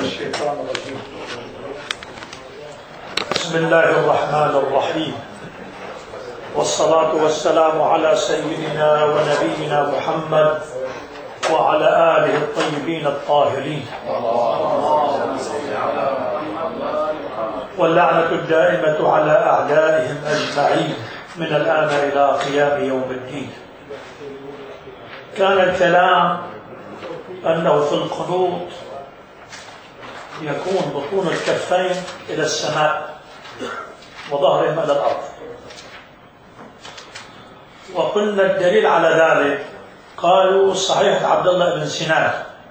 الشيطان الرجيم. بسم الله الرحمن الرحيم، والصلاة والسلام على سيدنا ونبينا محمد وعلى آله الطيبين الطاهرين، واللعنة الدائمة على أعدائهم أجمعين من الآن إلى قيام يوم الدين. كان الكلام أنه في القنوط يكون بطون الكفين إلى السماء وظهرهم إلى الأرض، وقلنا الدليل على ذلك قالوا صحيح عبد الله بن سنان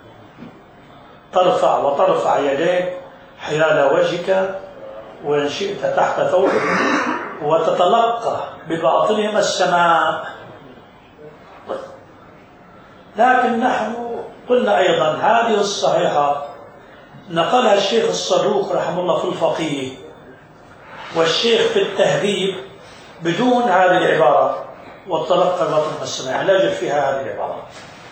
ترفع يديك حيال وجهك وإن شئت تحت ثوبك وتتلقى بباطنهما السماء. لكن نحن قلنا أيضا هذه الصحيحة نقلها الشيخ الصدوق رحمه الله في الفقيه والشيخ في التهذيب بدون هذه العبارة وتلقى بباطنهما السماء، لا يوجد فيها هذه العبارة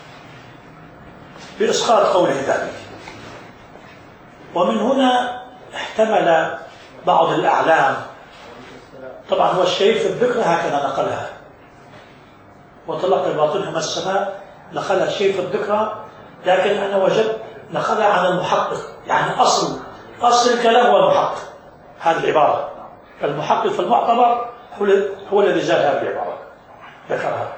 بإسقاط قوله ذلك. ومن هنا احتمل بعض الأعلام، طبعا هو الشيخ في الذكر هكذا نقلها وتلقى بباطنهما السماء، نقلها الشيخ في الذكر، لكن أنا وجدت نقلها عن المحقق، يعني أصل الكلام هو المحقق. هذه العبارة المحقق في المعتبر هو الذي زاد هذه العبارة ذكرها،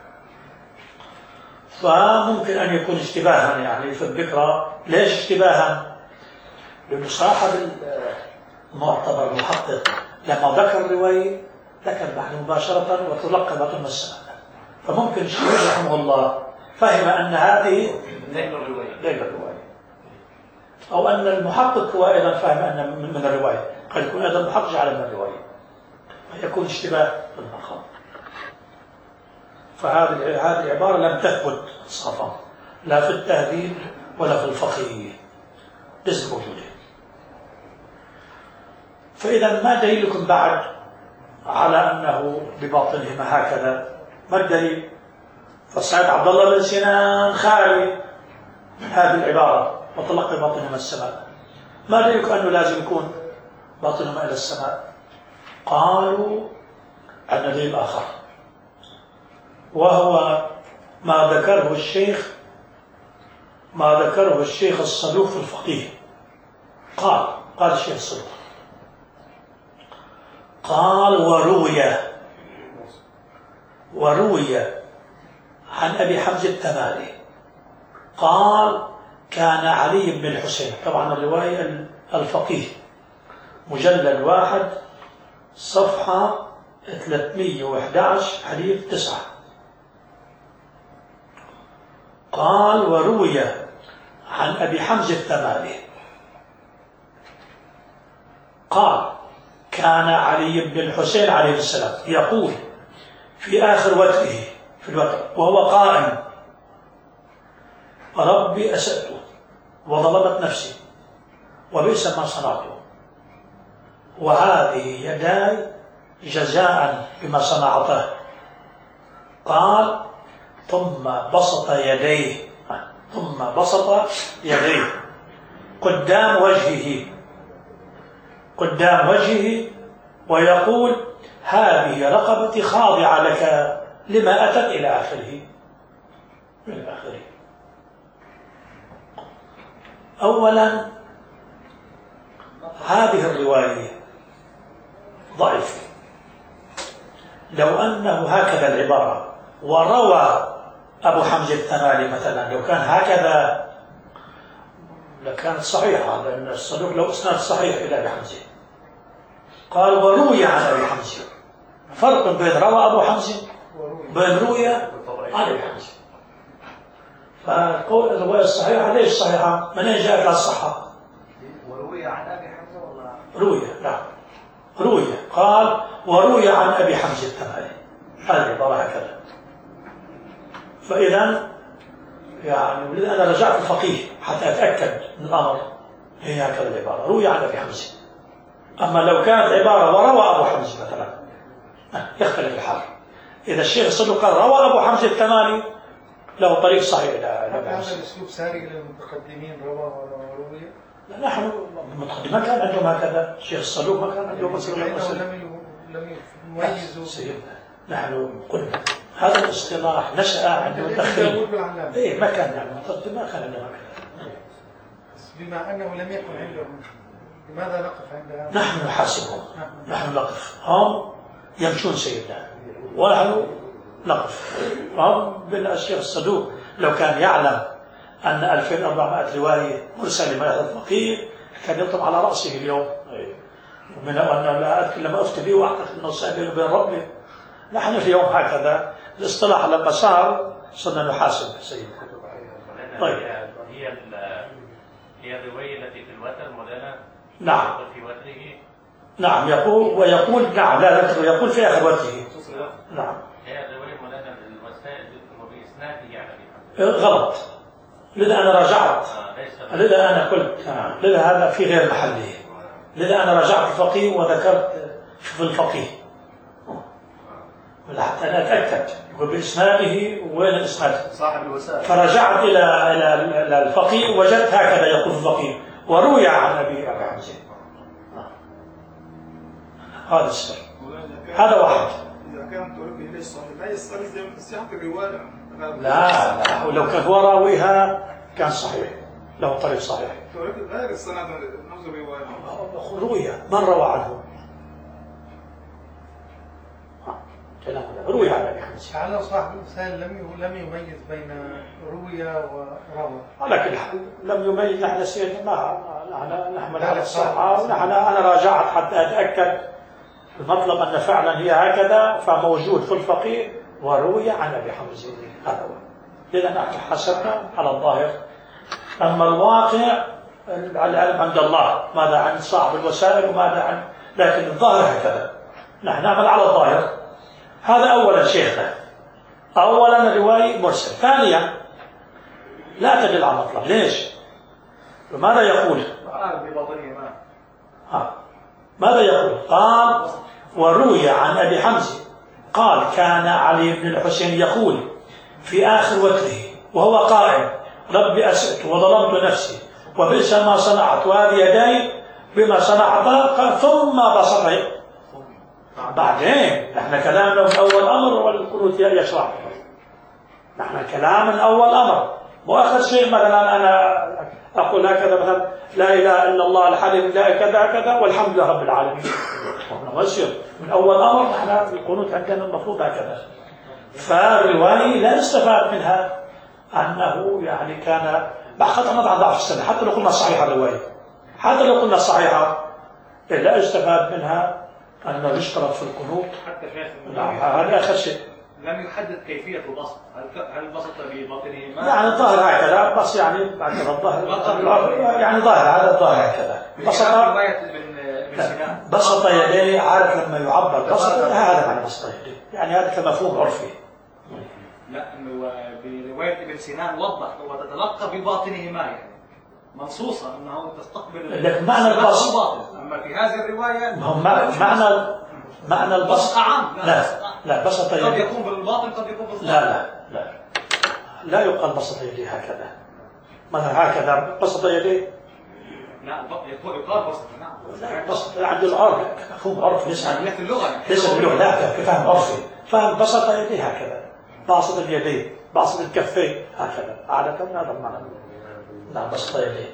فممكن أن يكون اشتباها يعني في الذكرى. ليش اشتباها؟ لأنه صاحب المعتبر المحقق لما ذكر الرواية ذكر بعد مباشرة وتلقى بطن السماء، فممكن الشيخ رحمه الله فهم أن هذه ليل الرواية، أو أن المحقق هو أيضا فهم أن من الرواية، قد يكون أيضا المحقق على من الرواية، فيكون اشتباه في المقام. فهذه العبارة لم تثبت صفا لا في التهذيب ولا في الفقيه، ليست موجودة. فإذا ما دليلكم بعد على أنه بباطنهما هكذا؟ ما الدليل؟ فصحيح عبد الله بن سنان خالي هذه العبارة وطلق باطنهما السماء، ما دليلكم أنه لازم يكون باطنهما إلى السماء؟ قالوا عن دليل آخر، وهو ما ذكره الشيخ الصدوق في الفقيه. قال الشيخ الصدوق قال وروي عن أبي حمزة التمالي قال كان علي بن الحسين، طبعا الرواية الفقيه مجلد 1 صفحة 311 حديث 9. قال وروي عن أبي حمزة التمالي قال كان علي بن الحسين عليه السلام يقول في آخر وتره في الوتر وهو قائم: ربي أسأت وظلمت نفسي وبئس ما صنعت، وهذه يداي جزاء بما صنعته. قال ثم بسط يديه قدام وجهه ويقول: هذه رقبتي خاضعة لك لما أتت إلى آخره. أولا هذه الرواية ضعيفة، لو أنه هكذا العبارة وروى أبو حمزة التمالي مثلا، لو كان هكذا لكانت صحيحة، لأن الصدوق له إسناد صحيح إلى أبي حمزة. قال وروي عن أبي حمزة، فرق بين روى أبو حمزة وبين روي عن أبي حمزة. فالقول الرواية الصحيحة ليش صحيحة؟ من أين جاءت الصحة؟ وروي عن أبي حمزة ولا روي قال وروي عن أبي حمزة التمالي، هذه العبارة هكذا. فإذا يعني أنا رجعت الفقيه حتى أتأكد من الأمر، هي هكذا العبارة روي عن أبي حمزة. أما لو كانت عبارة وروى أبو حمزة مثلا يختلف الحال. إذا الشيخ الصدوق قال روى أبو حمزة التمالي له طريق صحيح إلى هذا الأسلوب ساري للمتقدمين روى وروي. نحن المتقدم ما كان عندهم هكذا، الشيخ الصدوق ما كان عندهم مثل لم يميزوا سيدنا. نحن قلنا هذا الاصطلاح نشأ عند المتأخرين. إيه ما كان يعني المتقدم ما كان عندهم هكذا. بما أنه لم يكن عندهم لماذا نقف عند هذا؟ نحن نحاسبهم، نحن نقف، هم يمشون سيدنا ونحن نقف. هم بالشيخ الصدوق لو كان يعلم أن 2400 رواية مرسلة من هذا الفقيه كان يطلب على رأسه اليوم. ومن أنه لا أذكر لما أفتي به وأعتقد أنه سأل بين ربي. نحن اليوم هكذا الاصطلاح لما صار صرنا نحاسب سيدنا. طيب هي الرواية التي في الوتر مولانا؟ نعم في وتره؟ نعم ويقول نعم لا ذكر يقول في آخر وتره. نعم هي الرواية مولانا بالوسائل وبإسناده يعني غلط. لذا أنا راجعت، لذا أنا قلت لذا هذا في غير محله. لذا أنا راجعت الفقيه وذكرت في الفقيه حتى أنا أتأكد يقول بإسناده وين الإسناد صاحب الوسائل. فرجعت إلى الفقيه وجدت هكذا يقول الفقيه وروي عن أبي حمزة. هذا السر، هذا واحد. إذا كانت تركي ليش صحيح لا يستلزم صحة الرواية. لا ولو كان هو راويها كان صحيح له طريق صحيح. تركي غير السند نفس الرواية. روي من روى عنه روي عن أبي حمزة. على صاحب الوسائل لم يميز بين روي وروى. على كل حال لم يميز. نحن سيدنا ما نحمل على الصحة ونحن أنا راجعت حتى أتأكد المطلب أن فعلا هي هكذا فموجود في الفقيه وروي عن أبي حمزة. هذا هو. إذا نحن حسبنا على الظاهر. أما الواقع العلم عند الله ماذا عن صاحب الوسائل وماذا عن، لكن الظاهر هكذا نحن نعمل على الظاهر. هذا أولا شيخنا، أولا الرواية مرسل. ثانيا لا تدل على مطلب. ليش؟ وماذا يقول؟ ماذا يقول؟ قال وروي عن أبي حمزة قال كان علي بن الحسين يقول في آخر وتره وهو قائم ربي أسأت وظلمت نفسي وبئس ما صنعت وهذه يدي بما صنعت ثم بصره. بعدين نحن كلامنا من أول أمر والقنوت يشرح. نحن كلام من أول أمر وآخر شيء مثلا أنا أقول هكذا مثلا لا إله إلا الله الحليم لا كذا كذا والحمد لله رب العالمين. من أول أمر نحن القنوت عندنا المفروض هكذا. فالرواية لا نستفاد منها أنه يعني كان بحث عن ضعف السنة. حتى لو قلنا صحيحة الرواية، حتى لو قلنا صحيحة لا استفاد منها أنه يشترط في القنوط. حتى شيخ هذا آخر شيء. لم يحدد كيفية البسط، هل بسط بباطنه؟ يعني الظاهر هكذا بس يعني بعد الظاهر يعني ظاهر هذا الظاهر هكذا. بسط يديه عارف لما يعبر بسط هذا معنى بسط يديه يعني هذا كمفهوم عرفي. لا انه برواية ابن سينان وضح وتتلقى بباطنهما يعني منصوصة انه تستقبل لكن معنى البسط اما في هذه الرواية معنى البسط عام. لا بسط يديه قد يكون بالباطن قد يكون بالظاهر. لا يقال بسط يديه هكذا مثلا هكذا بسط يديه. لا يقال بسط. نعم لا بسط عند العرف مفهوم عرفي ليس في اللغة ليس باللغة لا كفهم عرفي. فهم بسط يديه هكذا باسط اليدين باسط الكفين هكذا عادة هذا المعنى. نعم بسط يديه.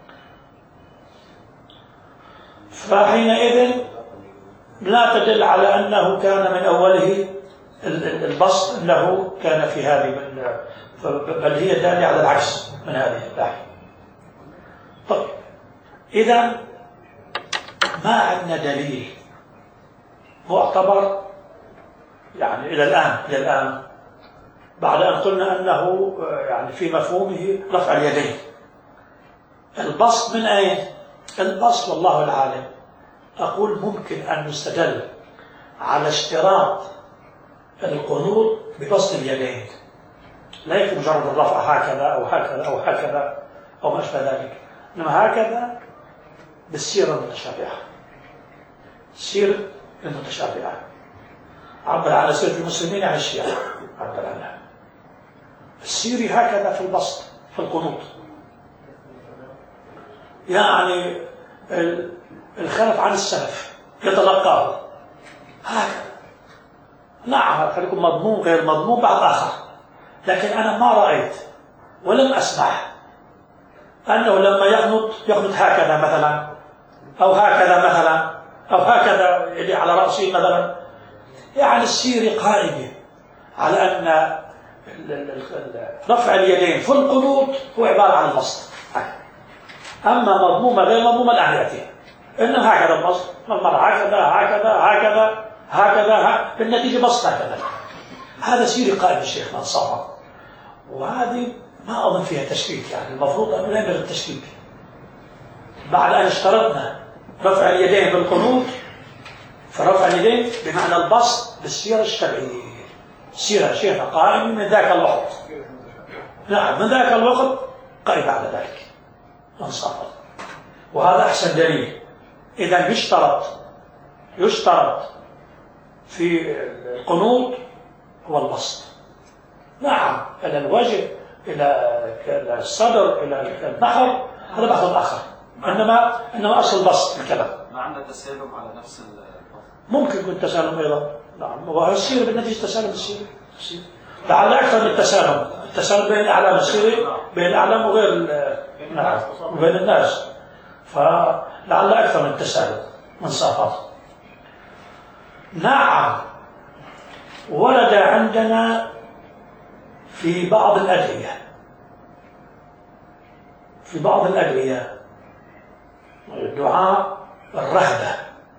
فحينئذ لا تدل على أنه كان من أوله البسط أنه كان في هذه بل هي دالة على العكس من هذه الناحية. طيب إذا ما عندنا دليل معتبر يعني إلى الآن بعد أن قلنا أنه يعني في مفهومه رفع اليدين. البسط من أين؟ البسط والله العالم أقول ممكن أن نستدل على اشتراط القنوط ببسط اليدين لا يكون مجرد الرفع هكذا أو هكذا أو هكذا أو ما أشبه ذلك، إنما هكذا بالسيرة المتشابهة. السيرة المتشابهة عبر عن سيرة المسلمين عن الشيعة عبر عنها. السيري هكذا في البسط في القنوط يعني الخلف عن السلف يتلقاه هكذا. نعم خليكم مضمون غير مضمون بعض آخر، لكن أنا ما رأيت ولم أسمع أنه لما يقنط هكذا مثلا أو هكذا مثلا أو هكذا يدي على رأسه مثلا، يعني السيري قائمة على أن رفع اليدين في القنوت هو عبارة عن البسط. أما مضمومة غير مضمومة الآن يأتي إنه هكذا البسط، مرة هكذا هكذا هكذا هكذا بالنتيجة بسط هكذا. هذا سيري قائم الشيخ من صفا، وهذه ما أظن فيها تشكيك، يعني المفروض أن لا ينبغي التشكيك بعد أن اشترطنا رفع اليدين بالقنوت. فرفع اليدين بمعنى البسط بالسيرة الشرعية، السيرة شيخنا قائم من ذاك الوقت. نعم من ذاك الوقت قائم على ذلك انصافا، وهذا أحسن دليل. إذا يشترط في القنوت هو البسط. نعم إلى الوجه إلى الصدر إلى النحر هذا بحث آخر، إنما أصل بسط الكلام. ما عندنا تسالم على نفس ممكن يكون تسالم أيضا. نعم وهالسيرة بالنتيجة تسالم السيرة، لعل أكثر من التسالم بين الأعلام السيري بين الأعلام وغير نعم وبين الناس، فلعل أكثر من التسالم من صافات. نعم ورد عندنا في بعض الأدعية دعاء الرهبة،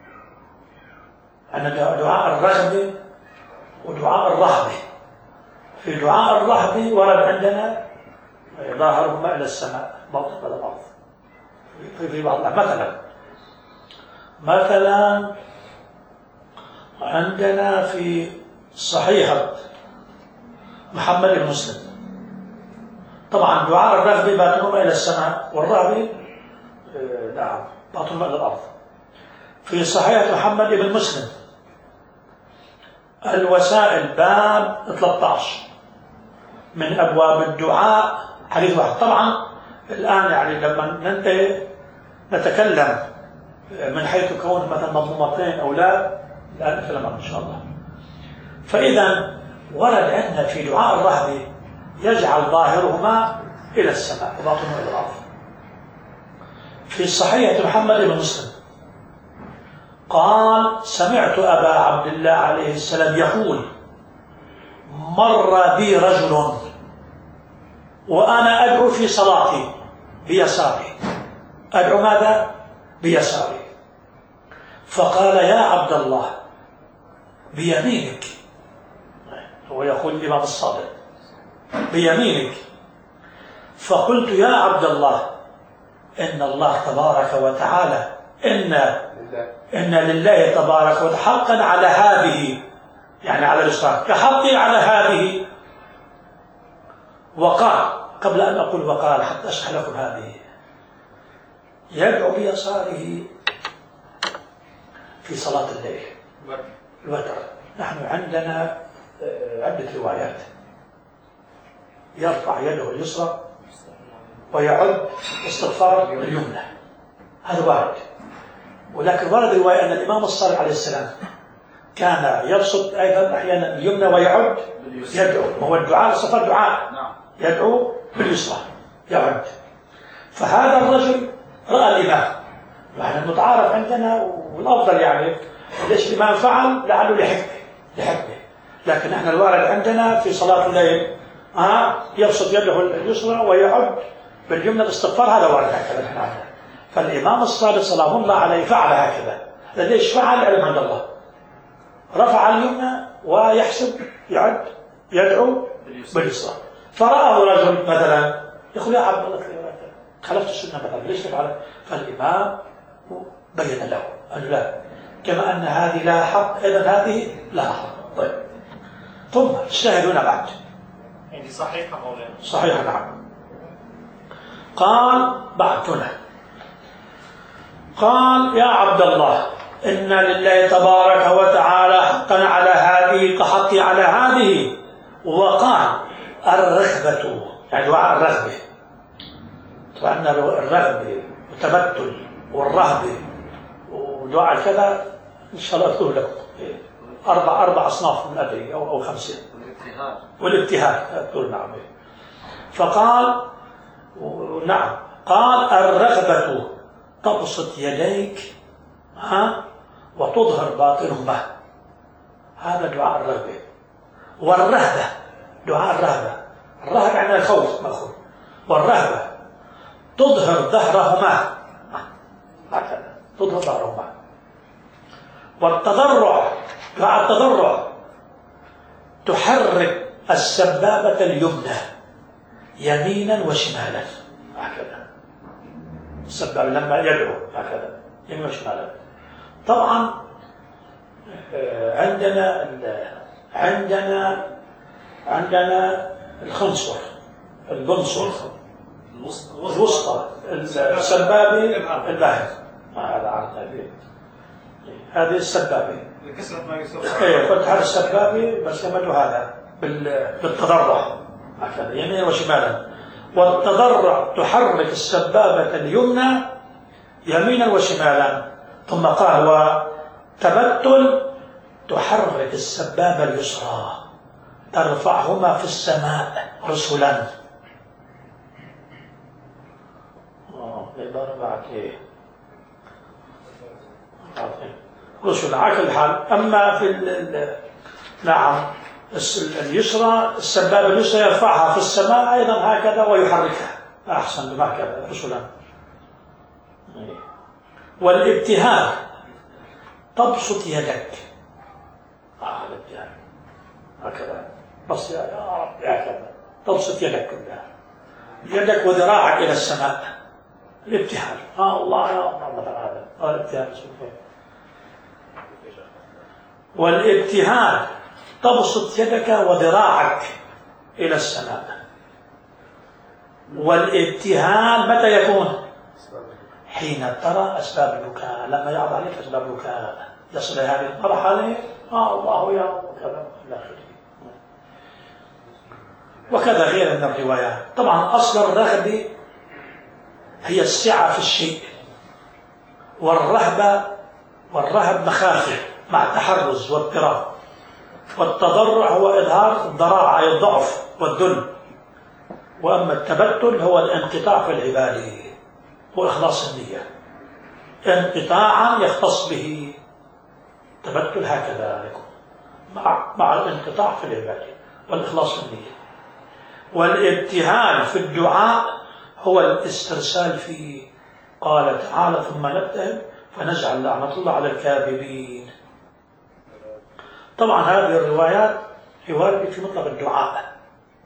أن دعاء الرغبة ودعاء الرهبة. في دعاء الرهبة ورد عندنا ظاهرهما إلى السماء باطن إلى الأرض في بعض مثلا عندنا في صحيحة محمد بن مسلم طبعا دعاء الرغبة باطنهما إلى السماء والرهبة نعم باطنهما إلى الأرض. في صحيحة محمد بن مسلم الوسائل باب 13 من أبواب الدعاء حديث واحد. طبعا الآن يعني لما ننتهي نتكلم من حيث كون مثلا مضمومتين أو لا، الآن نتكلم إن شاء الله. فإذا ورد عندنا في دعاء الرهبة يجعل ظاهرهما إلى السماء وباطنهما إلى الأرض. في صحيحة محمد بن مسلم قال سمعت أبا عبد الله عليه السلام يقول مر بي رجل وأنا أدعو في صلاتي بيساري، أدعو ماذا؟ بيساري. فقال يا عبد الله بيمينك، هو يقول الإمام الصادق بيمينك. فقلت يا عبد الله إن الله تبارك وتعالى إن لله تبارك وتعالى حقا على هذه، يعني على الإشراك كحقي على هذه. وقال قبل أن أقول وقال حتى أشرح لكم هذه، يدعو بيساره في صلاة الليل الوتر. نحن عندنا عدة روايات، يرفع يده اليسرى ويعد استغفار اليمنى، هذا وارد. ولكن ورد رواية أن الإمام الصادق عليه السلام كان يبسط أيضا أحيانا اليمنى ويعد يدعو، وهو الدعاء الاستغفار دعاء يدعو باليسرى يعد. فهذا الرجل رأى الإمام، يعني المتعارف عندنا والأفضل يعني ليش الإمام فعل لعله لحكمه، لكن احنا الوارد عندنا في صلاة الليل يبسط يده اليسرى ويعد باليمنى الاستغفار، هذا وارد هكذا احنا عندنا. فالإمام الصادق سلام الله عليه فعل هكذا. ليش فعل؟ علم عند الله. رفع اليمنى ويحسب يعد يدعو باليسرى. فرآه رجل مثلا يقول يا عبد الله خلفت السنة مثلا ليش تفعل؟ فالإمام بين له قال لا، كما أن هذه لا حق إذن هذه لا حق. طيب ثم اشتهدون بعد يعني صحيحة مولانا؟ صحيحة نعم. قال بعثنا قال يا عبد الله إن لله تبارك وتعالى حقا على هذه كحقي على هذه. وقال الرغبة يعني دعاء الرغبة. طبعا الرغبة والتبتل والرهبة ودعاء كذا إن شاء الله أذكر لكم أربع أصناف من أدري أو 5. والابتهال أذكر. نعم. فقال نعم، قال الرغبة تبسط يديك وتظهر باطنهما، هذا دعاء الرغبة. والرهبة دعاء الرهبة، الرهبة يعني الخوف مأخوذ، والرهبة تظهر ظهرهما، هكذا تظهر ظهرهما. والتضرع دعاء التضرع تحرك السبابة اليمنى يمينا وشمالا، هكذا السبابة لما يدعو هكذا يمينا وشمالا. طبعا عندنا الخنصر، البنصر، الوسطى، السبابة الباهظ، هذا عرض هذه السبابة فتح السبابة بس يمدوا هذا بالتضرع هكذا يمين وشمالا. والتضرع تحرك السبابة اليمنى يمينا وشمالا. ثم قال وتبتل تحرك السبابة اليسرى ترفعهما في السماء رسلا. العبارة بعد ايه؟ رسلا على كل حال. اما في نعم اليسرى السبابة اليسرى يرفعها في السماء ايضا هكذا ويحركها احسن هكذا رسلا. والابتهال تبسط يدك الابتهال هكذا بس يا رب هكذا تبسط يدك كلها، يدك وذراعك الى السماء، الابتهال الله يا الله هذا الابتهال. والابتهال تبسط يدك وذراعك الى السماء. والابتهال متى يكون؟ حين ترى أسباب البكاء، لما يعرض عليك أسباب البكاء يصل هذه المرحلة الله يا كذا إلى آخره. وكذا غير من الروايات. طبعا أصل الرغبة هي السعة في الشيء، والرهب مخافة مع التحرز واضطراب. والتضرع هو إظهار الضراعة أي الضعف والذل. وأما التبتل هو الانقطاع في العبادة وإخلاص النية، انقطاعا يختص به تبتل هكذا يكون مع الانقطاع في العبادة والإخلاص النية. والابتهال في الدعاء هو الاسترسال فيه. قال تعالى ثم نبتهل فنجعل لعنة الله على الكاذبين. طبعا هذه الروايات رواية في مطلق الدعاء.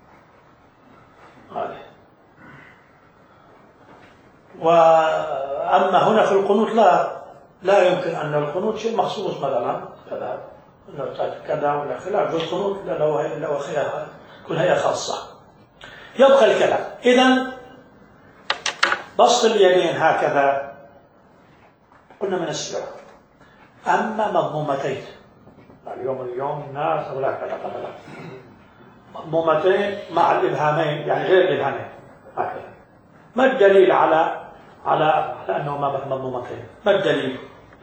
وأما هنا في القنوت لا يمكن أن القنوت شيء مخصوص مثلا كذا ولا خلاف. في القنوت له خلاف كل هي خاصة. يبقى الكلام إذن بسط اليدين هكذا قلنا من السيرة. أما مضمومتين اليوم الناس ولا كذا مضمومتين مع الإبهامين يعني غير الإبهامين هكذا. ما الدليل على أنهما مضمومتين؟ ما الدليل؟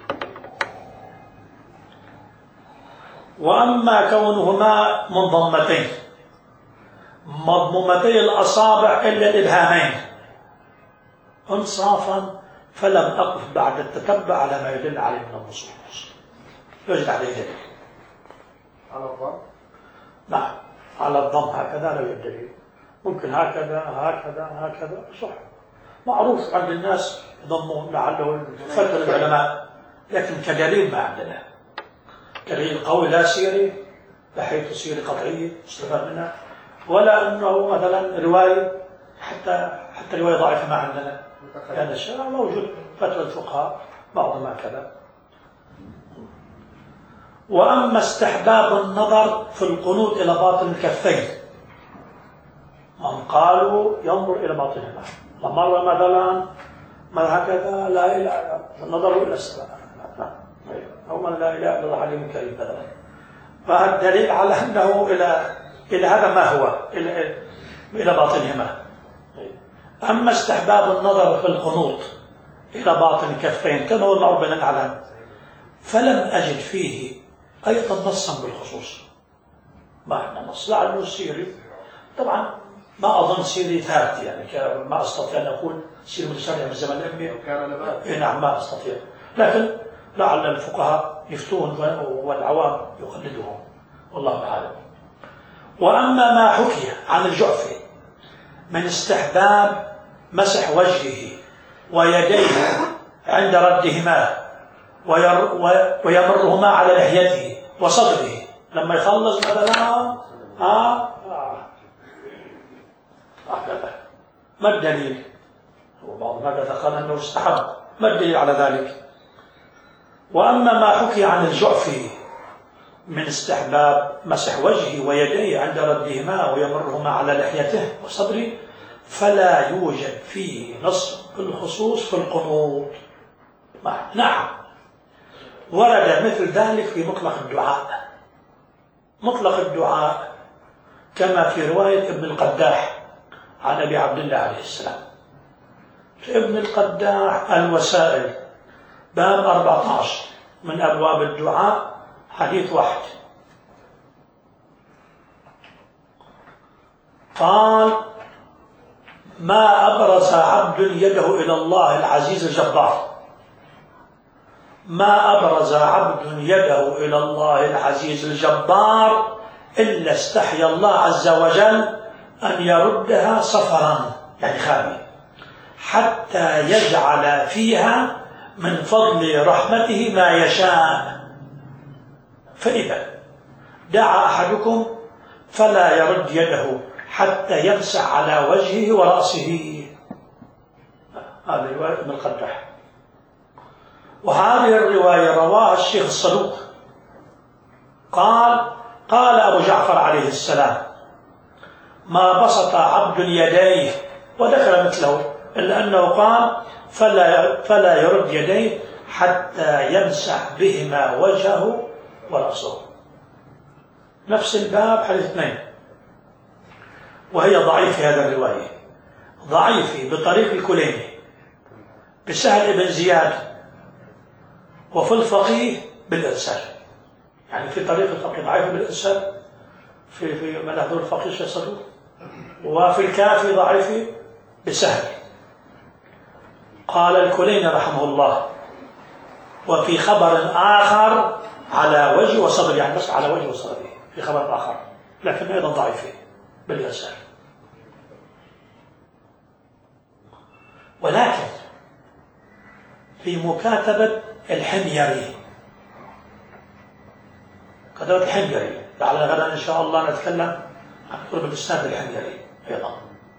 وأما كونهما منضمتين مضمومتي الأصابع إلا الإبهامين انصافا فلم أقف بعد التتبع على ما يدل عليه من النصوص. يوجد عليه دليل على الضم؟ نعم على الضم هكذا لا يوجد دليل. ممكن هكذا صح معروف عند الناس يضمون لعله فتر العلماء، لكن كدليل ما عندنا دليل قوي لا سيري بحيث تصير قطعية استفاد منها، ولا أنه مثلا رواية حتى رواية ضعيفة ما عندنا، لأن الشرع موجود فتوى الفقهاء بعضهم هكذا. وأما استحباب النظر في القنوت إلى باطن الكفين من قالوا ينظر إلى باطنهما، مر مثلا ما هكذا لا إله نظروا إلى السماء أو من لا إله إلا الله عليم الكريم مثلا، فالدليل على أنه إلى هذا ما هو إلى باطنهما. أما استحباب النظر في القنوت إلى باطن الكفين كما هو المعروف بين الأعلام، فلم أجد فيه أيضا نصا بالخصوص. ما عندنا نص، لعله السيري طبعا ما أظن سيري ثابت، يعني ما أستطيع أن أقول سيري متسرع من الزمن الأمي. نعم ما أستطيع، لكن لعل الفقهاء يفتون والعوام يقلدهم، والله أعلم. وأما ما حكي عن الجعفي من استحباب مسح وجهه ويديه عند ردهما ويمرهما على لحيته وصدره لما يخلص مثلا ما الدليل؟ وبعض الناس قال أنه استحب، ما الدليل على ذلك؟ وأما ما حكي عن الجعفي من استحباب مسح وجهه ويديه عند ردهما ويمرهما على لحيته وصدره فلا يوجد فيه نص بالخصوص في القنوط. نعم ورد مثل ذلك في مطلق الدعاء، مطلق الدعاء كما في رواية ابن القداح عن أبي عبد الله عليه السلام. في ابن القداح الوسائل باب 14 من أبواب الدعاء حديث واحد، قال: ما أبرز عبد يده إلى الله العزيز الجبار، ما أبرز عبد يده إلى الله العزيز الجبار إلا استحيا الله عز وجل أن يردها صفرا، يعني خالي، حتى يجعل فيها من فضل رحمته ما يشاء. فإذا دعا أحدكم فلا يرد يده حتى يمسح على وجهه ورأسه. هذه رواية ابن القداح. وهذه الرواية رواها الشيخ الصدوق قال أبو جعفر عليه السلام: ما بسط عبد يديه، وذكر مثله، إلا أنه قال: فلا يرد يديه حتى يمسح بهما وجهه ورأسه. نفس الباب حديث 2، وهي ضعيفة. هذا الرواية ضعيفة بطريق الكليني بسهل بن زياد، وفي الفقيه بالإرسال، يعني في طريق الفقيه ضعيفة بالإرسال في منهج الفقيه الشيخ صدوق، وفي الكافي ضعيفة بسهل. قال الكليني رحمه الله: وفي خبر آخر على وجه وصدر، يعني بس على وجه وصدره في خبر آخر، لكن أيضا ضعيفة بالإرسال. ولكن في مكاتبة الحميري، كتابة الحميري، لعلنا غدا إن شاء الله نتكلم عن قرب الإسناد الحميري أيضا.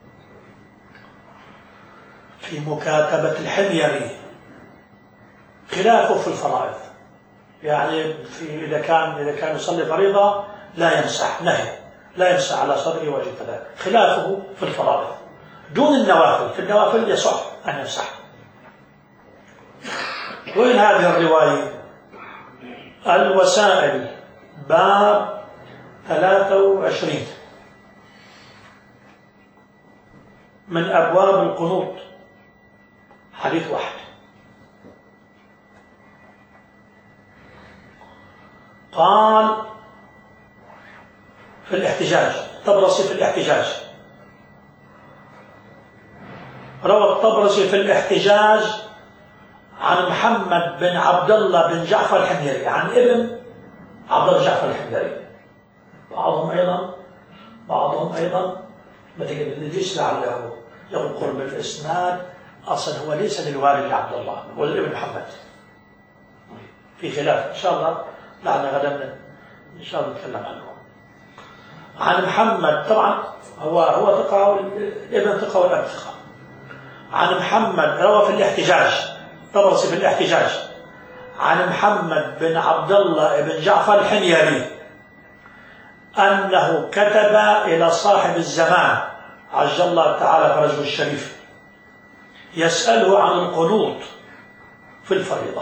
في مكاتبة الحميري خلافه في الفرائض، يعني إذا كان يصلي فريضة لا يمسح، نهي لا يمسح على صدره وجه كذلك. خلافه في الفرائض دون النوافل، في النوافل يصح أن يمسح. وين هذه الرواية؟ الوسائل باب 23 من أبواب القنوط حديث واحد. قال في الاحتجاج، الطبرسي في الاحتجاج، روى الطبرسي في الاحتجاج عن محمد بن عبد الله بن جعفر الحميري عن ابن عبد الله جعفر الحميري. بعضهم أيضا ليش لعله يذكر بالإسناد أصلا هو ليس للوالد عبد الله، هو لابن محمد. في خلاف إن شاء الله لعلنا غدا إن شاء الله نتكلم عنه. عن محمد، طبعا هو ثقة، الابن ثقة والأب ثقة. عن محمد روى في الاحتجاج، طبرسي في الاحتجاج عن محمد بن عبد الله بن جعفر الحميري أنه كتب إلى صاحب الزمان عجل الله تعالى فرجه الشريف يسأله عن القنوط في الفريضة.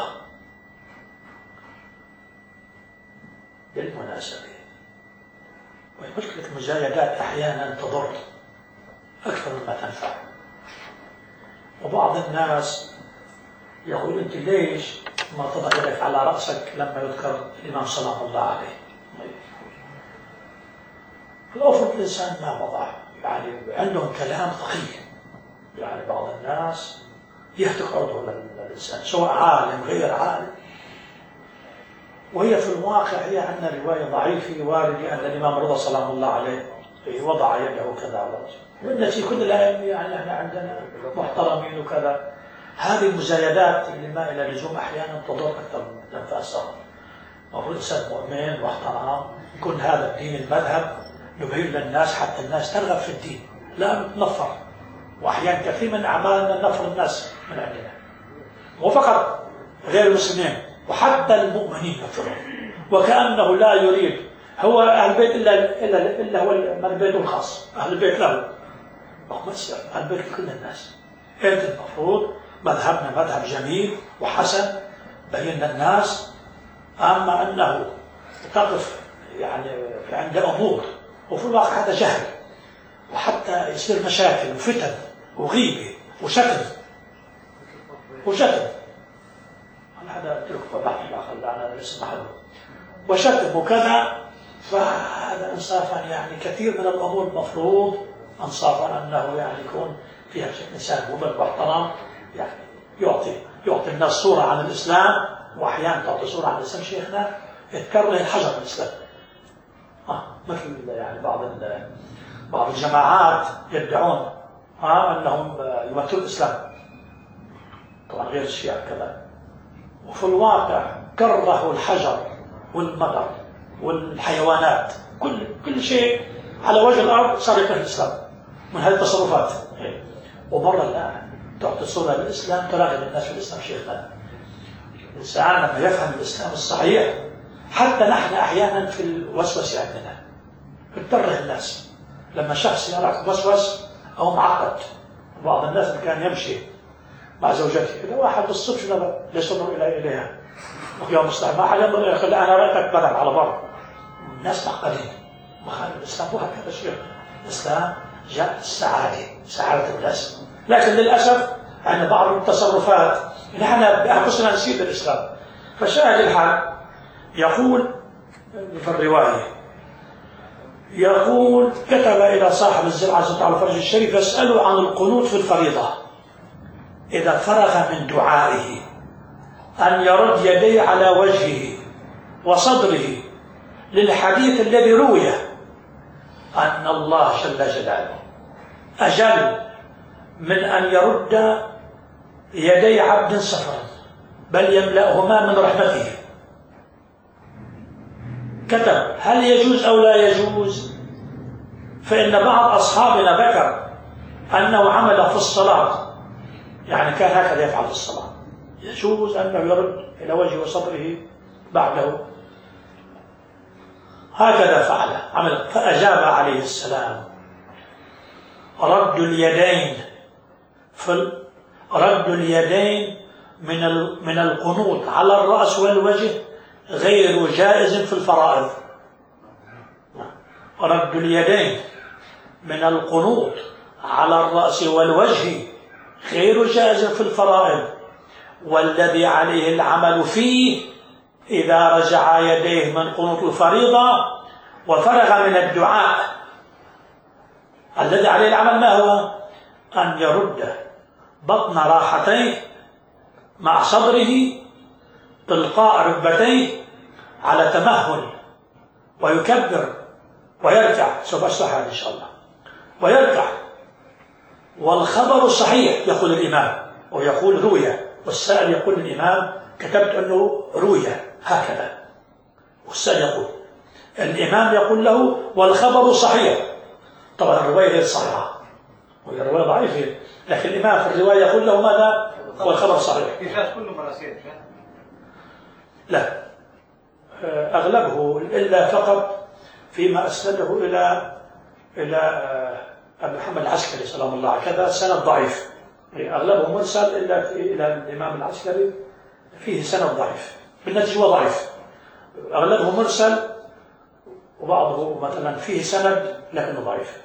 بالمناسبة ومشكلة المزايدات أحيانا تضر أكثر مما تنفع، وبعض الناس يقول أنت ليش ما تضع يدك على رأسك لما يذكر الإمام سلام الله عليه؟ الأفضل الإنسان ما وضع، يعني عندهم كلام ثقيل، يعني بعض الناس يهتك عرضه للإنسان سواء عالم غير عالم. وهي في الواقع هي عندنا رواية ضعيفة واردة أن الإمام رضا سلام الله عليه وضع يده كذا على رأسه، والنتيجة كل الأئمة يعني احنا عندنا محترمين وكذا. هذه المزايدات اللي ما إلى لزوم أحيانا تضر أكثر من تنفاسها. المفروض إنسان مؤمن واحترام يكون هذا الدين المذهب نبين للناس حتى الناس ترغب في الدين، لا نتنفر. وأحيانا كثير من أعمالنا نفر الناس من عندنا، مو فقط غير المسلمين وحتى المؤمنين نفرهم، وكأنه لا يريد هو أهل البيت إلا هو من بيته الخاص، أهل البيت له. ما يصير أهل البيت لكل الناس. أنت المفروض مذهبنا مذهب جميل وحسن بين الناس، أما أنه تقف يعني عند أمور وفي الواقع هذا جهل، وحتى يصير مشاكل وفتن وغيبة وشتم هذا اتركه بحث الآخر أنا لسه محله وشتم وكذا. فهذا إنصافا يعني كثير من الأمور المفروض إنصافا أنه يعني يكون فيها إنسان مؤمن واحترام، يعني يعطي الناس صورة عن الإسلام، وأحيانا تعطي صورة عن الإسلام. شيخنا يتكرر الحجر من الإسلام، مثل يعني بعض الجماعات يدعون أنهم يمثلون الإسلام، طبعا غير الشيعة كذا، وفي الواقع كرهوا الحجر والمطر والحيوانات، كل شيء على وجه الأرض صار يكره الإسلام من هذه التصرفات. ومرة لا تعطي صورة للإسلام تراغب الناس في الإسلام. شيخنا الإنسان لما يفهم الإسلام الصحيح، حتى نحن أحيانا في الوسوسة عندنا بنكره الناس لما شخص يراك وسوس أو معقد. بعض الناس كان يمشي مع زوجته كذا، واحد بالصدفة ليش ينظر إليها يا مصلح، ما أحد ينظر إليها، يقول أنا رأيتك بدل على بر. الناس معقدين. الإسلام هو هكذا شيء. الإسلام جاء سعادة الناس، لكن للأسف عند بعض التصرفات نحن بأنفسنا نسيب الإسلام. فشاهد الحال يقول في الرواية، يقول كتب إلى صاحب الزرعة على فرج الشريف يسأله عن القنوت في الفريضة إذا فرغ من دعائه أن يرد يديه على وجهه وصدره، للحديث الذي روي أن الله جل جلاله أجل من أن يرد يدي عبد سفرا، بل يملأهما من رحمته. كتب هل يجوز أو لا يجوز؟ فإن بعض أصحابنا ذكر أنه عمل في الصلاة، يعني كان هكذا يفعل في الصلاة، يجوز أنه يرد إلى وجهه وصدره بعده، هكذا فعل عمل. فأجاب عليه السلام رد اليدين من القنوط على الرأس والوجه غير جائز في الفرائض. رد اليدين من القنوط على الرأس والوجه غير جائز في الفرائض، والذي عليه العمل فيه إذا رجع يديه من قنوط الفريضة وفرغ من الدعاء، الذي عليه العمل ما هو؟ أن يرد بطن راحتيه مع صدره تلقاء ركبتيه على تمهل، ويكبر ويركع. سوف أشرح هذا إن شاء الله. ويركع، والخبر الصحيح يقول الإمام، ويقول روي، والسائل يقول الإمام كتبت أنه روي هكذا، والسائل يقول الإمام يقول له والخبر صحيح. طبعا الرواية غير صحيحة وهي الرواية ضعيفة، لكن الإمام في الرواية يقول له ماذا؟ والخبر صحيح. إجاز كله مراسيل لا، أغلبه إلا فقط فيما أسنده إلى أبي محمد العسكري سلام الله عليه، كذا سند ضعيف. أغلبه مرسل إلا إلى الإمام العسكري فيه سند ضعيف، بالنتيجة هو ضعيف. أغلبه مرسل وبعضه مثلا فيه سند لكنه ضعيف.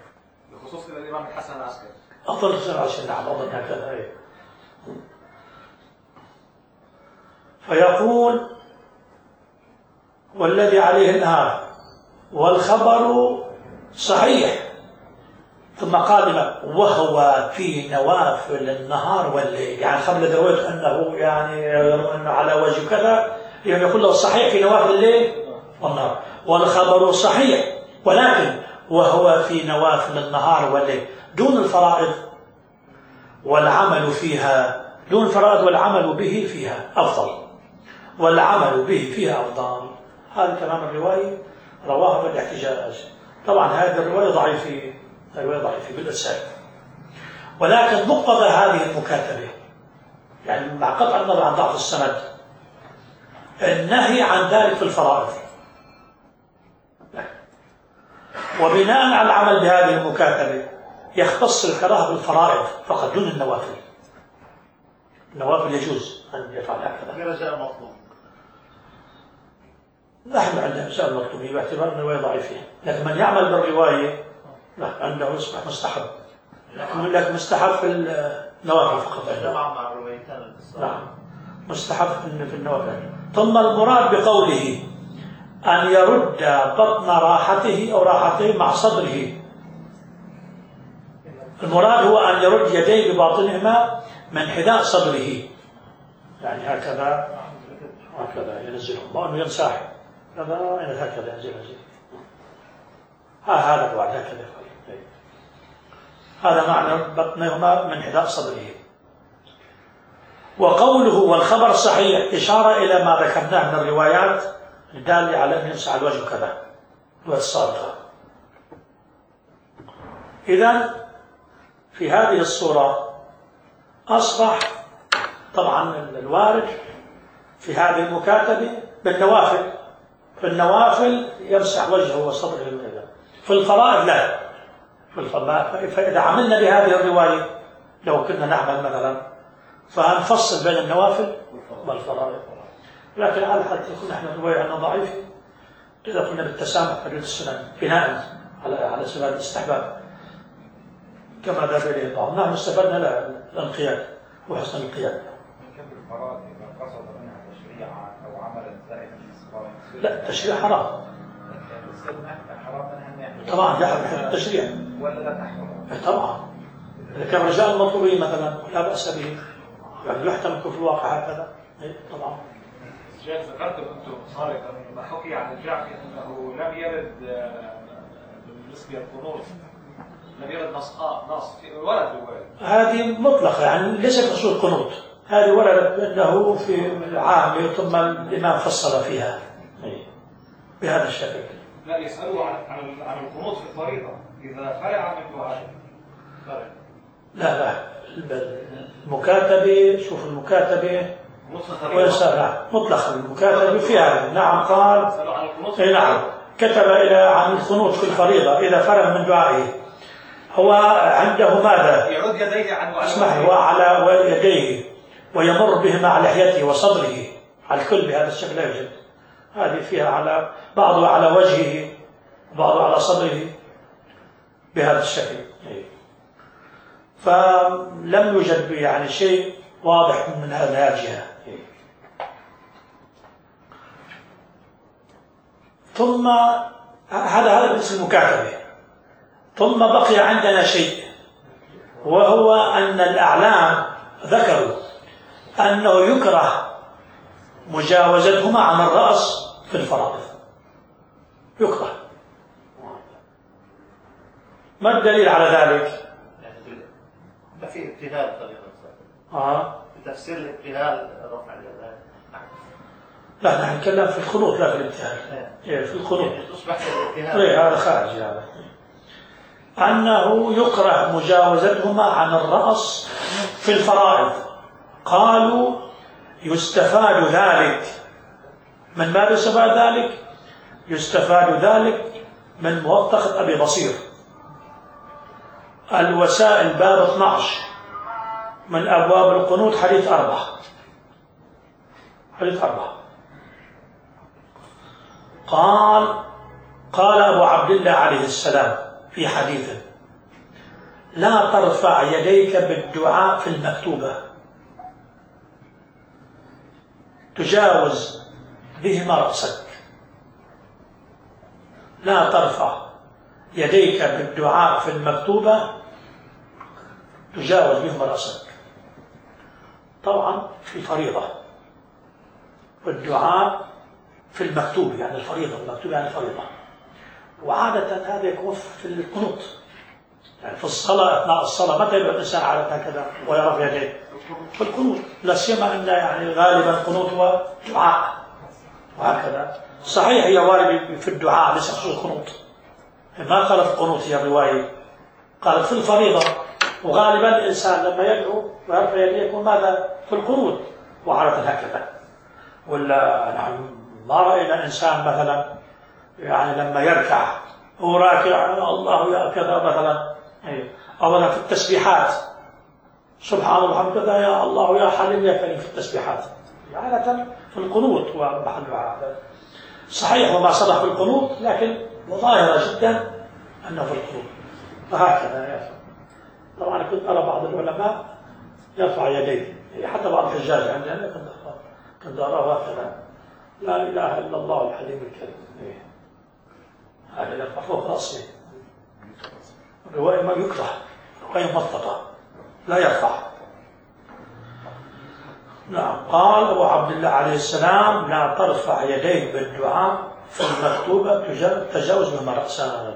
بخصوص الإمام الحسن العسكري أفضل سند العسكري، نعم أظن هكذا. فيقول والذي عليه النهار والخبر صحيح، ثم قال وهو في نوافل النهار والليل، يعني الخبر الذي رويته أنه أنه على وجه كذا، يعني يقول له صحيح في نوافل الليل والنهار، والخبر صحيح ولكن وهو في نوافل النهار والليل دون الفرائض والعمل فيها، دون الفرائض والعمل به فيها أفضل، والعمل به فيها أفضل. هذا كلام الرواية رواه بالاحتجاج. طبعا هذه الرواية ضعيفة، الرواية ضعيفة بالإرسال، ولكن مقتضى هذه المكاتبة يعني مع قطع النظر عن ضعف السند النهي عن ذلك في الفرائض، وبناء على العمل بهذه المكاتبة يختص الكراهة بالفرائض فقط دون النوافل. النوافل يجوز أن يفعل هكذا. في رجاء مطلوب. نحن عندنا رجاء المطلوبية باعتبار أن الرواية ضعيفة، لكن من يعمل بالرواية لا عنده يصبح مستحب، لكن مستحب في النوافل فقط. جمع مع الروايتان. نعم مستحب في النوافل. ثم المراد بقوله أن يرد بطن راحته أو راحته مع صدره، المراد هو أن يرد يديه بباطنهما من حذاء صدره، يعني هكذا ينزلهم، ما أنه ينساح هكذا ينزل هذا الوعد هكذا. هذا معنى بطنهما من حذاء صدره. وقوله والخبر صحيح إشارة إلى ما ذكرناه من الروايات الدالة على أن يمسح الوجه كذا والصادقة. إذن في هذه الصورة أصبح طبعا الوارد في هذه المكاتبة بالنوافل، في النوافل يمسح وجهه وصدره الميدان، في الفرائض لا. فإذا عملنا بهذه الرواية لو كنا نعمل مثلا فهنفصل بين النوافل والفرائض، لكن على حد يكون نحن الرواية عندنا ضعيفة إذا قلنا بالتسامح حدود السنن بناء على سبيل الاستحباب كما ذهب إليه البعض. نحن استفدنا الانقياد وحسن القياد. الفرائض إذا قصد منها تشريعا أو عملا زائدا في الصلاة لا التشريع حرام طبعا، يحرم التشريع ولا لا تحرم؟ طبعا إذا كان رجاء المطلوبين مثلا لا بأس به، يعني يحتمل في الواقع هكذا طبعا. شيخ ذكرتم أنتم سابقا ما حكي عن الجعفي أنه لم يرد بالنسبة للقنوط لم يرد نص ورد هذه مطلقة، يعني ليست أصول القنوط، هذه وردت أنه في عامة ثم الإمام فصل فيها بهذا الشكل. لا يسألوا عن القنوط في الفريضة إذا فرع من دعاء. لا المكاتبة، شوف المكاتبة مطلقا المكاتبة فيها. نعم قال نعم كتب عن القنوط في الفريضة إذا فرغ من دعائه، هو عنده ماذا؟ يعود يديه عن اسمح وعلى يديه ويمر بهما على لحيته وصدره على الكل بهذا الشكل لا يوجد. هذه فيها على بعضها على وجهه وبعضها على صدره بهذا الشكل، فلم يوجد يعني شيء واضح من هذه الجهة. ثم هذا بالنسبة للمكاتبة. ثم بقي عندنا شيء، وهو أن الأعلام ذكروا أنه يكره مجاوزتهما عن الرأس في الفرائض، يكره. ما الدليل على ذلك؟ ما في ابتهال طريقة بتفسير الابتهال رفع اليدين. لا نحن نتكلم في الخنوط لا في الابتهال. في الخنوط تصبح الابتهال هذا خارج هذا. أنه يكره مجاوزتهما عن الرأس في الفرائض. قالوا يستفاد ذلك من ماذا يستفاد ذلك؟ يستفاد ذلك من موثقة أبي بصير الوسائل باب 12 من أبواب القنوت حديث 4 قال أبو عبد الله عليه السلام في حديثه لا ترفع يديك بالدعاء في المكتوبة تجاوز بهما رأسك، لا ترفع يديك بالدعاء في المكتوبة تجاوز بهما رأسك. طبعا في فريضة، والدعاء في المكتوب يعني الفريضة، المكتوب يعني الفريضة. وعادة هذا يكون في القنوت، يعني في الصلاة، أثناء الصلاة متى يبقى الإنسان عادة هكذا ويرفع يديه؟ في القنوت، لا سيما أن يعني غالبا القنوت هو دعاء وهكذا. صحيح هي وارد في الدعاء ليس خصوص القنوت، ما قالت القنوت هي الرواية، قالت في الفريضة. وغالبا الإنسان لما يدعو ويرفع يديه يكون ماذا؟ في القنوت وعادة هكذا. ولا نحن ما رأينا إنسان مثلا يعني لما يركع هو راكع الله يا كذا مثلا، أو في التسبيحات سبحان الله كذا يا الله يا حليم يا كريم في التسبيحات، عادة في القنوت ومحلها هذا. صحيح وما صدق في القنوت، لكن ظاهرة جدا أنه في القنوت. فهكذا يفعل. طبعا كنت أرى بعض العلماء يرفع يديه، حتى بعض الحجاج عندنا كنت أراه هكذا، لا إله إلا الله الحليم الكريم، هذا يرفع فوق رأسه. الرواية ما يكره، رواية مطلقة لا يرفع. نعم. قال أبو عبد الله عليه السلام لا ترفع يديك بالدعاء في المكتوبة تجاوز بهما رأسك.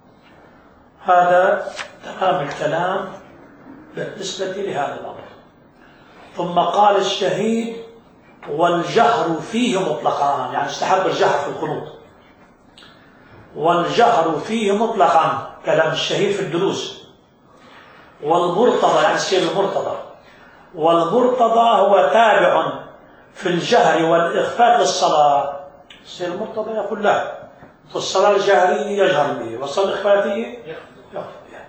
هذا تمام الكلام بالنسبة لهذا الأمر. ثم قال الشهيد والجهر فيه مطلقا، يعني استحب الجهر في القنوت، والجهر فيه مطلقا كلام الشهيد في الدروس. والمرتضى يعني الشيء المرتضى، والمرتضى هو تابع في الجهر والإخفاء للصلاة. الشيء المرتضى يقول لا، في الصلاة الجهرية يجهر به، والصلاة الإخفائية يخفي بها.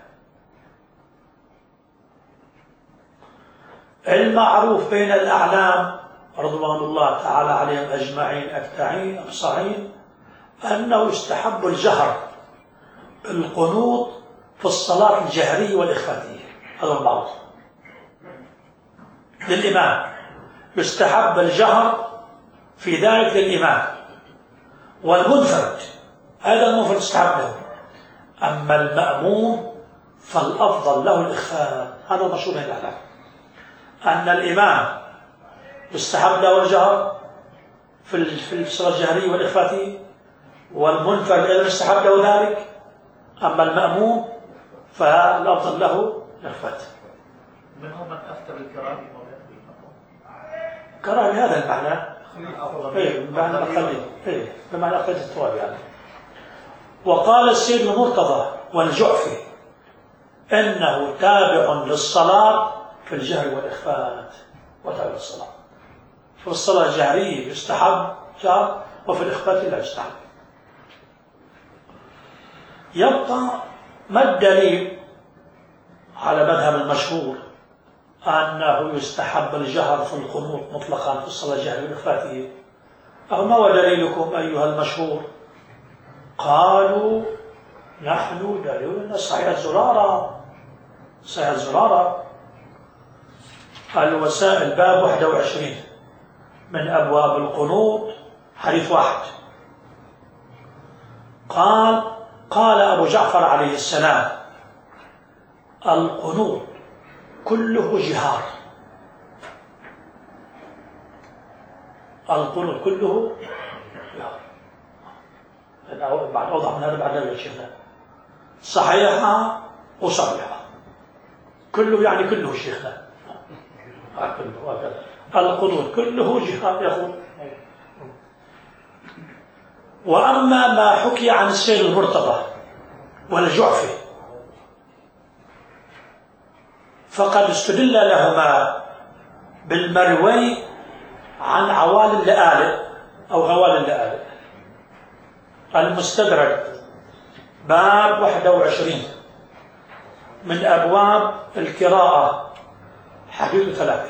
المعروف بين الأعلام رضوان الله تعالى عليهم أجمعين أكتعين أبصعين أنه يستحب الجهر بالقنوت في الصلاة الجهرية والإخفائية، هذا المعروف للإمام، يستحب الجهر في ذلك للإمام. والمنفرد هذا المنفرد يستحب له، أما المأموم فالأفضل له الإخفاء. هذا مشهور بين الأعلام أن الإمام يستحب له الجهر في الصلاة الجهرية والإخفائية، والمنفرد أيضا يستحب له ذلك، أما المأموم فالأفضل له الإخفاء. منهم من أفتى بالكراهة كراهة بهذا المعنى، بمعنى أقل، بمعنى أقل الثواب يعني. وقال السيد المرتضى والجعفي إنه تابع للصلاة في الجهر والإخفاء، وتابع للصلاة في الصلاة الجهرية يستحب جهر، وفي الإخفاء لا يستحب. يبقى ما الدليل على مذهب المشهور أنه يستحب الجهر في القنوت مطلقا في الصلاة الجهرية والإخفائية؟ أو ما هو دليلكم أيها المشهور؟ قالوا نحن دليلنا صحيح الزرارة، صحيح الزرارة الوسائل باب 21 من أبواب القنوت حديث 1. قال أبو جعفر عليه السلام القنوت كله جهار، القنوت كله جهار. بعد أوضح من هذا بعد ذلك شيخنا صحيحة وصحيحة، كله يعني كله شيخنا، القنوت كله جهار يقول. وأما ما حكي عن السيد المرتضى والجعفي فقد استدل لهما بالمروي عن عوالي اللآلئ أو غوالي اللآلئ. المستدرك باب 21 من أبواب القراءة حديث 3.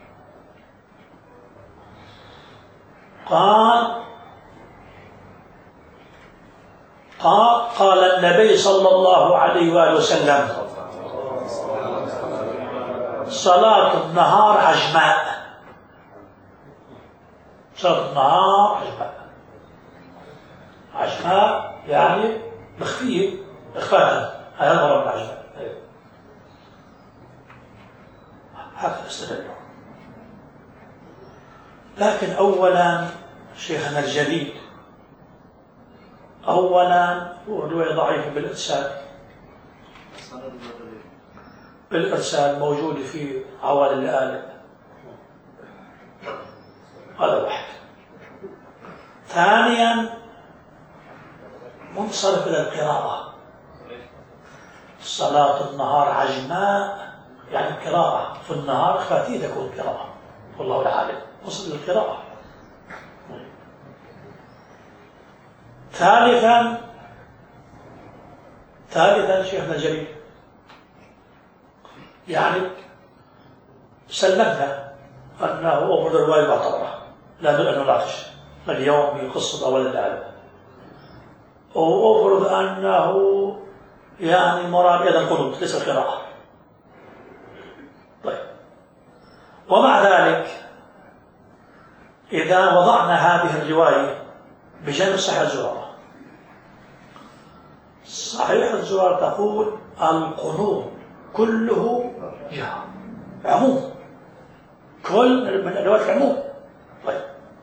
قال النبي صلى الله عليه وآله وسلم صلاة النهار عجماء، سلطة النهار عجماء. عجماء يعني مخفية إخفاء، هذا المرض من عجماء. هكذا استدلوا. لكن أولا شيخنا الجليل أولا هو رواية ضعيفة بالإرسال موجود في عوالي الآلة. هذا واحد. ثانيا منصرف إلى القراءة. صلاة النهار عجماء يعني القراءة في النهار خفيفة تكون قراءة والله العالم وصل للقراءة. ثالثا شيخنا الجليل يعني سلمنا أنه أمر الرواية معتبرة لا بد أن نناقش اليوم بقصة أول العالم، وأفرض أنه يعني مراد أيضا القنوت ليس القراءة. طيب، ومع ذلك إذا وضعنا هذه الرواية بجانب صحيح الزرارة، صحيح الزرارة تقول القنوت كله جهة عموم، كل من أدوات العموم. طيب،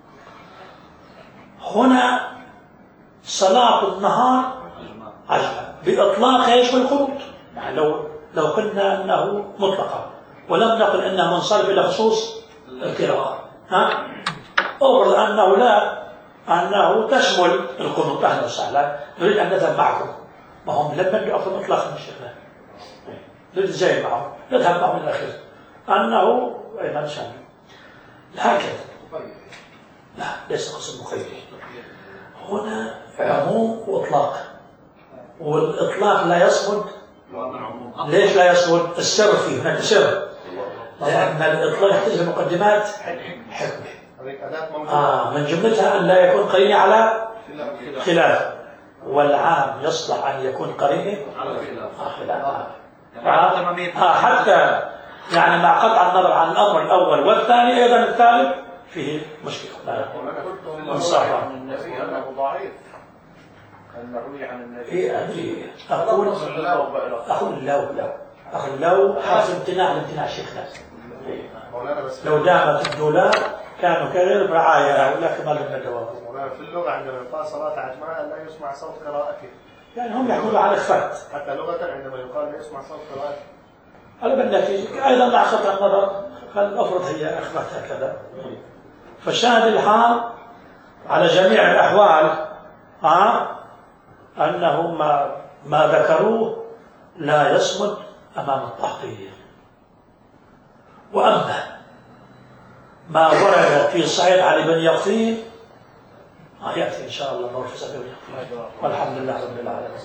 هنا صلاة النهار عجماء بإطلاق ايش والقنوت، يعني لو قلنا أنه مطلقا ولم نقل أنه منصرف إلى خصوص القراءة، أفرض أنه لا، أنه تشمل القنوت. أهلا وسهلا، نريد أن نذهب معكم، ما هم لم يبدأوا أصلا مطلقا من الشيخ، نريد زي معهم نذهب معهم إلى آخره، أنه أيضا شامل. هكذا لا، ليس قصد مقيد، هنا عموم وإطلاق، والإطلاق لا يصمد. ليش لا يصمد؟ السر فيه، هناك سر، لأن الإطلاق يحتاج مقدمات حكمة من جملتها أن لا يكون قرينة على خلاف، والعام يصلح أن يكون قرينة على خلاف. حتى يعني مع قطع النظر عن الأمر الأول والثاني أيضا الثالث فيه مشكلة. أنا قلت عن النبي أنه ضعيف، أن روي عن النبي. أقول لو حاصل امتناع شيخنا، لو دامت الدولار كانوا كغير برعاية، ولكن ما لم ندوام. في اللغة عندما يقال صلاة عجماء لا يسمع صوت قراءته، يعني هم يحملوا على إخفاء، حتى لغة عندما يقال لا يسمع صوت قراءته. هذا بالنتيجة أيضا مع قطع النظر فالأفرض هي أخفت هكذا. فالشاهد الحال على جميع الأحوال أنه ما ذكروه لا يصمد أمام التحقيق. وأما ما ورد في صعيد علي بن يقطين يأتي إن شاء الله نور في سبيل، والحمد لله رب العالمين.